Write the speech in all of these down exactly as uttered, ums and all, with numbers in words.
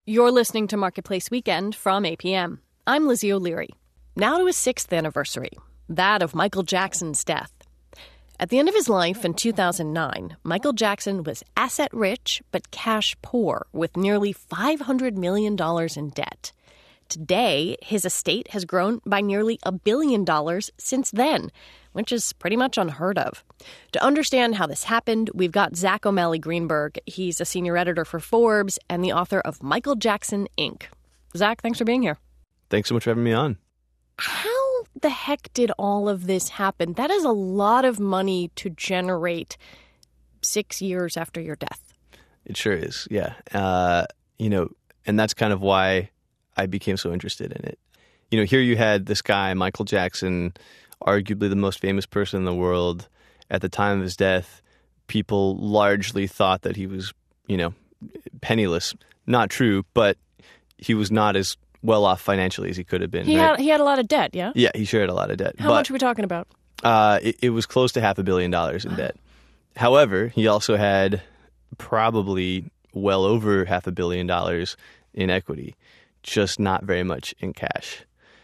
You're listening to Marketplace Weekend from A P M. I'm Lizzie O'Leary. Now to his sixth anniversary, that of Michael Jackson's death. At the end of his life in two thousand nine, Michael Jackson was asset-rich but cash-poor with nearly five hundred million dollars in debt. Today, his estate has grown by nearly a billion dollars since then, which is pretty much unheard of. To understand how this happened, we've got Zach O'Malley Greenberg. He's a senior editor for Forbes and the author of Michael Jackson, Incorporated. Zach, thanks for being here. Thanks so much for having me on. How the heck did all of this happen? That is a lot of money to generate six years after your death. It sure is, yeah. Uh, you know, and that's kind of why I became so interested in it. You know, here you had this guy, Michael Jackson, arguably the most famous person in the world. At the time of his death, people largely thought that he was, you know, penniless. Not true, but he was not as well off financially as he could have been. He right? had he had a lot of debt, yeah? Yeah, he sure had a lot of debt. How but, much are we talking about? Uh, it, it was close to half a billion dollars in debt. However, he also had probably well over half a billion dollars in equity, just not very much in cash.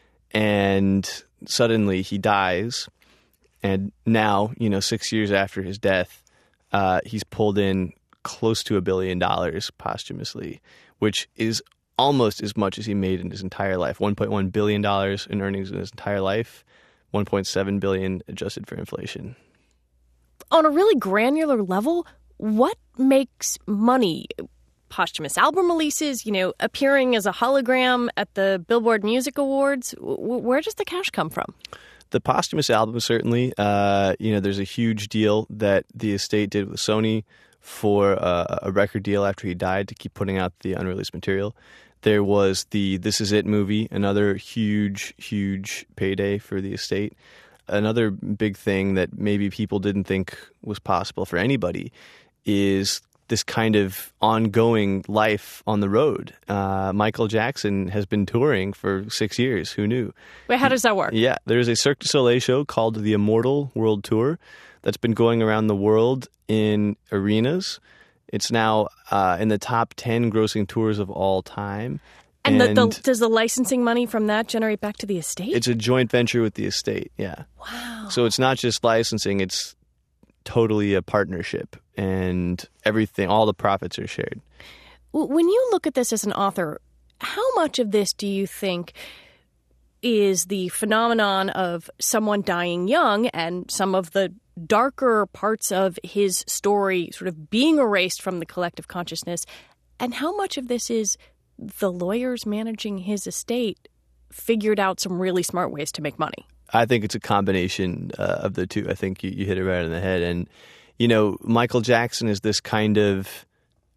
And suddenly he dies, and now, you know, six years after his death, uh, he's pulled in close to a billion dollars posthumously, which is almost as much as he made in his entire life. one point one billion dollars in earnings in his entire life, one point seven billion dollars adjusted for inflation. On a really granular level, what makes money? Posthumous album releases, you know, appearing as a hologram at the Billboard Music Awards. W- where does the cash come from? The posthumous album, certainly. Uh, you know, there's a huge deal that the estate did with Sony for uh, a record deal after he died to keep putting out the unreleased material. There was the This Is It movie, another huge, huge payday for the estate. Another big thing that maybe people didn't think was possible for anybody is this kind of ongoing life on the road. Uh, Michael Jackson has been touring for six years. Who knew? Wait, how does that work? Yeah, there's a Cirque du Soleil show called the Immortal World Tour that's been going around the world in arenas. It's now uh, in the top ten grossing tours of all time. And, and the, the, does the licensing money from that generate back to the estate? It's a joint venture with the estate, yeah. Wow. So it's not just licensing, it's totally a partnership, and everything, all the profits are shared. When you look at this as an author, how much of this do you think is the phenomenon of someone dying young and some of the darker parts of his story sort of being erased from the collective consciousness? And how much of this is the lawyers managing his estate figured out some really smart ways to make money? I think it's a combination uh, of the two. I think you, you hit it right on the head. And, you know, Michael Jackson is this kind of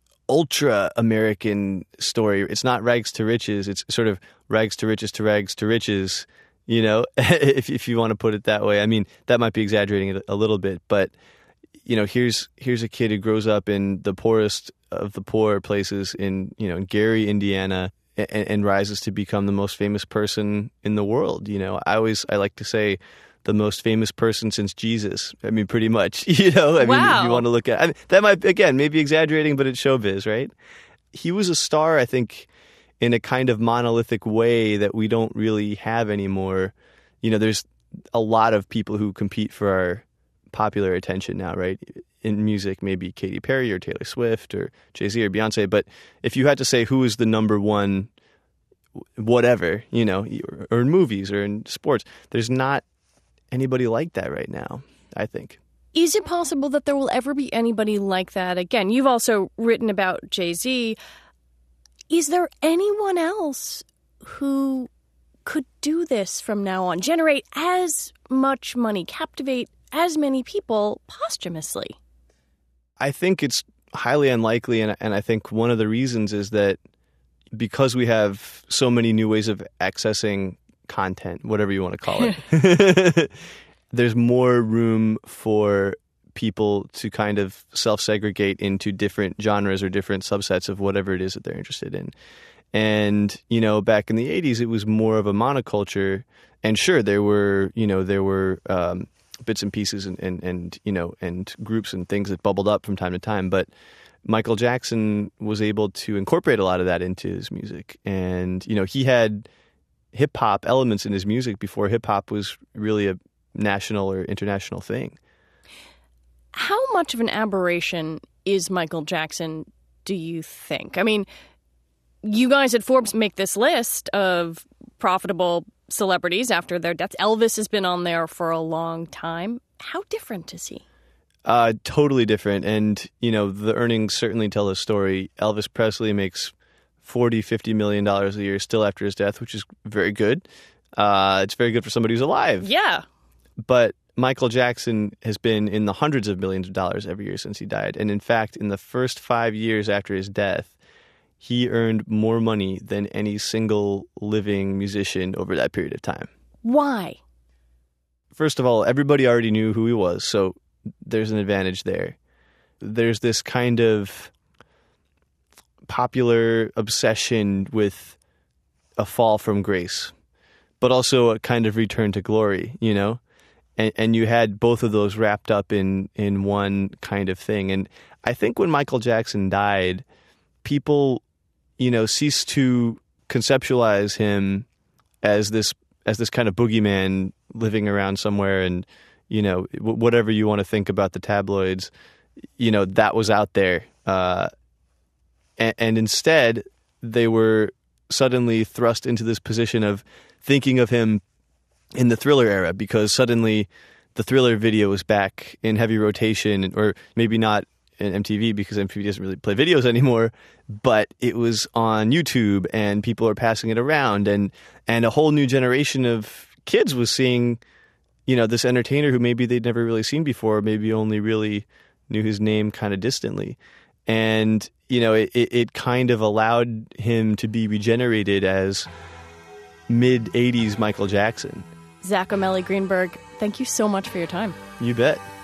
ultra-American story. It's not rags to riches. It's sort of rags to riches to rags to riches, you know, if if you want to put it that way. I mean, that might be exaggerating it a little bit. But, you know, here's here's a kid who grows up in the poorest of the poor places in, you know, in Gary, Indiana, and, and rises to become the most famous person in the world. You know, I always, I like to say the most famous person since Jesus. I mean, pretty much, you know, I wow. mean, if you want to look at, I mean, that might, again, maybe exaggerating, but it's showbiz, right? He was a star, I think, in a kind of monolithic way that we don't really have anymore. You know, there's a lot of people who compete for our popular attention now, right? In music, maybe Katy Perry or Taylor Swift or Jay-Z or Beyonce. But if you had to say who is the number one whatever, you know, or in movies or in sports, there's not anybody like that right now, I think. Is it possible that there will ever be anybody like that again? You've also written about Jay-Z. Is there anyone else who could do this from now on, generate as much money, captivate as many people posthumously? I think it's highly unlikely, and, and I think one of the reasons is that because we have so many new ways of accessing content, whatever you want to call it, there's more room for people to kind of self-segregate into different genres or different subsets of whatever it is that they're interested in. And, you know, back in the eighties, it was more of a monoculture. And sure, there were, you know, there were um, bits and pieces and, and, and, you know, and groups and things that bubbled up from time to time. But Michael Jackson was able to incorporate a lot of that into his music. And, you know, he had hip-hop elements in his music before hip-hop was really a national or international thing. How much of an aberration is Michael Jackson, do you think? I mean, you guys at Forbes make this list of profitable celebrities after their deaths. Elvis has been on there for a long time. How different is he? Uh, totally different. And, you know, the earnings certainly tell a story. Elvis Presley makes forty, fifty million dollars a year still after his death, which is very good. Uh, it's very good for somebody who's alive. Yeah. But Michael Jackson has been in the hundreds of millions of dollars every year since he died. And in fact, in the first five years after his death, he earned more money than any single living musician over that period of time. Why? First of all, everybody already knew who he was, so there's an advantage there. There's this kind of popular obsession with a fall from grace, but also a kind of return to glory, you know? And, and you had both of those wrapped up in, in one kind of thing. And I think when Michael Jackson died, people, you know, ceased to conceptualize him as this as this kind of boogeyman living around somewhere. And, you know, w- whatever you want to think about the tabloids, you know, that was out there. Uh, and, and instead, they were suddenly thrust into this position of thinking of him in the Thriller era, because suddenly the Thriller video was back in heavy rotation, or maybe not in M T V because M T V doesn't really play videos anymore, but it was on YouTube and people are passing it around, and and a whole new generation of kids was seeing, you know, this entertainer who maybe they'd never really seen before, maybe only really knew his name kind of distantly. And, you know, it, it, it kind of allowed him to be regenerated as mid-eighties Michael Jackson. Zach O'Malley Greenberg, thank you so much for your time. You bet.